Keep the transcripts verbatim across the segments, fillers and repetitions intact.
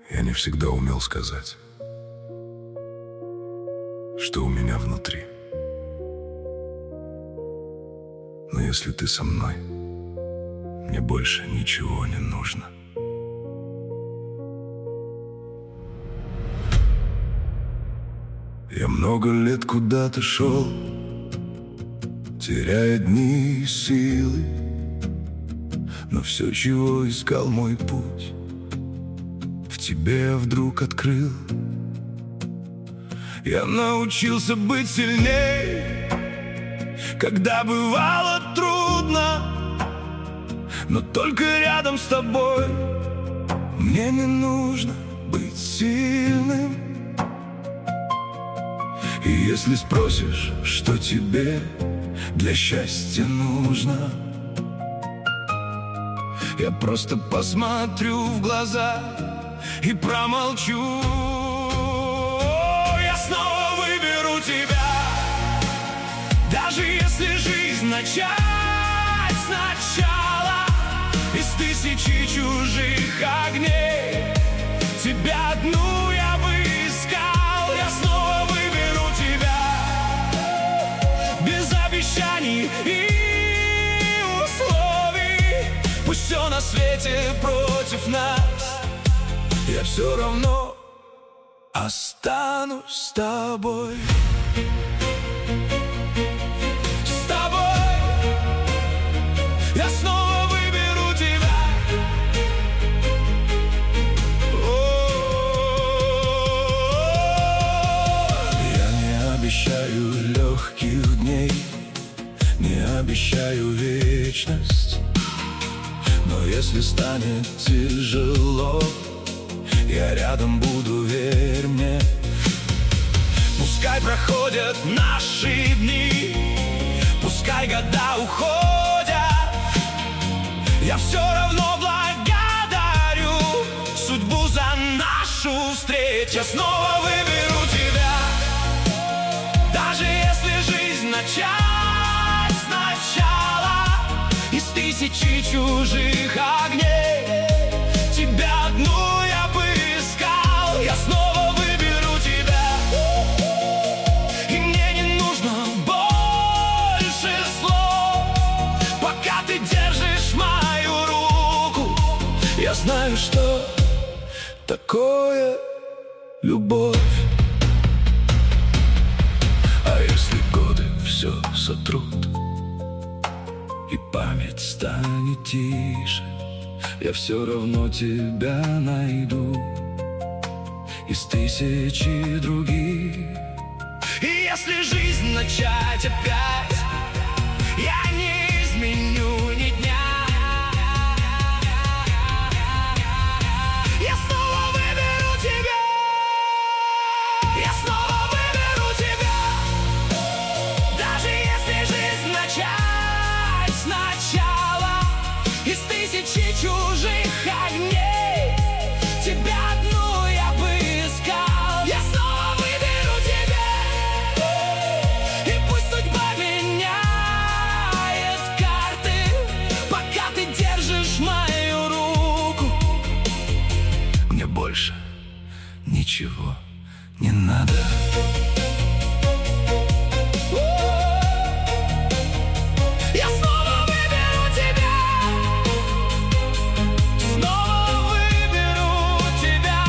Я не всегда умел сказать, что у меня внутри. Но если ты со мной, мне больше ничего не нужно. Я много лет куда-то шел, теряя дни и силы, но все, чего искал мой путь, в тебе я вдруг открыл. Я научился быть сильней, когда бывало трудно, но только рядом с тобой мне не нужно быть сильным. И если спросишь, что тебе для счастья нужно, я просто посмотрю в глаза и промолчу. Я снова выберу тебя, даже если жизнь начать сначала. Из тысячи чужих огней тебя одну я бы искал. Я снова выберу тебя, без обещаний и условий. Пусть все на свете против нас, я все равно останусь с тобой. С тобой я снова выберу тебя. О-о-о-о. Я не обещаю легких дней, не обещаю вечность, но если станет тяжело, я рядом буду, верь мне. Пускай проходят наши дни, пускай года уходят, я все равно благодарю судьбу за нашу встречу. Я снова выберу тебя, даже если жизнь начать сначала. Из тысячи чужих огней тебя одну я бы искал. Я снова выберу тебя, и мне не нужно больше слов. Пока ты держишь мою руку, я знаю, что такое любовь. А если годы все сотрут и память станет тише, я все равно тебя найду из тысячи других. И если жизнь начать опять, я не изменю ни дня. Я снова выберу тебя, я снова выберу тебя, даже если жизнь начать сначала. Из тысячи чужих огней тебя одну я бы искал. Я снова выберу тебя, и пусть судьба меняет карты, пока ты держишь мою руку, мне больше ничего не надо. Я снова выберу тебя, снова выберу тебя.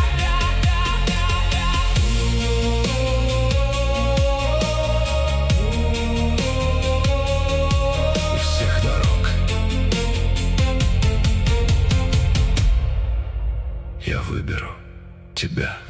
Из всех дорог я выберу тебя.